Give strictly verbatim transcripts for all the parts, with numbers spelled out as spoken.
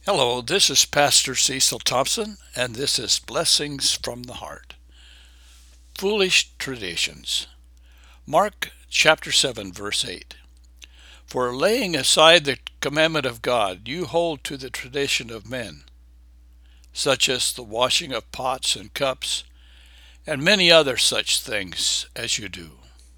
Hello, this is Pastor Cecil Thompson, and this is Blessings from the Heart. Foolish Traditions. Mark chapter seven, verse eight. For laying aside the commandment of God, you hold to the tradition of men, such as the washing of pots and cups, and many other such things as you do.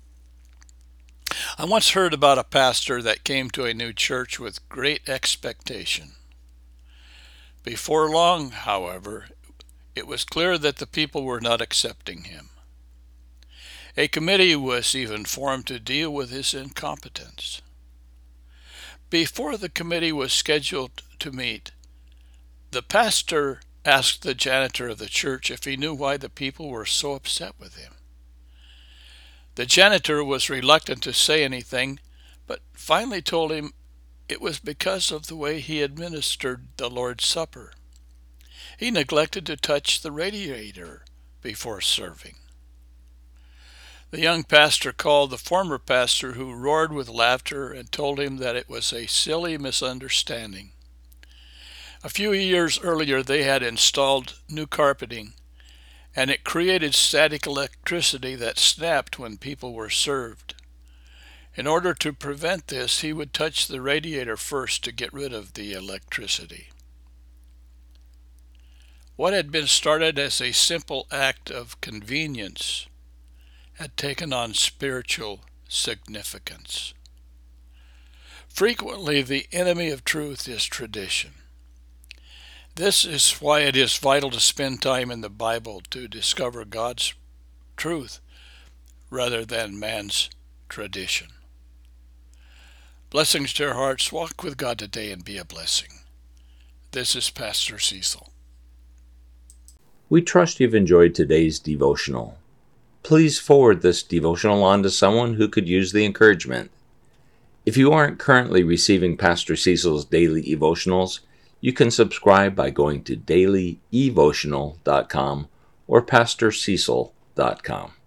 I once heard about a pastor that came to a new church with great expectation. Before long, however, it was clear that the people were not accepting him. A committee was even formed to deal with his incompetence. Before the committee was scheduled to meet, the pastor asked the janitor of the church if he knew why the people were so upset with him. The janitor was reluctant to say anything, but finally told him it was because of the way he administered the Lord's Supper. He neglected to touch the radiator before serving. The young pastor called the former pastor, who roared with laughter and told him that it was a silly misunderstanding. A few years earlier, they had installed new carpeting, and it created static electricity that snapped when people were served. In order to prevent this, he would touch the radiator first to get rid of the electricity. What had been started as a simple act of convenience had taken on spiritual significance. Frequently, the enemy of truth is tradition. This is why it is vital to spend time in the Bible to discover God's truth rather than man's tradition. Blessings to your hearts. Walk with God today and be a blessing. This is Pastor Cecil. We trust you've enjoyed today's devotional. Please forward this devotional on to someone who could use the encouragement. If you aren't currently receiving Pastor Cecil's daily devotionals, you can subscribe by going to daily evotional dot com or pastor cecil dot com.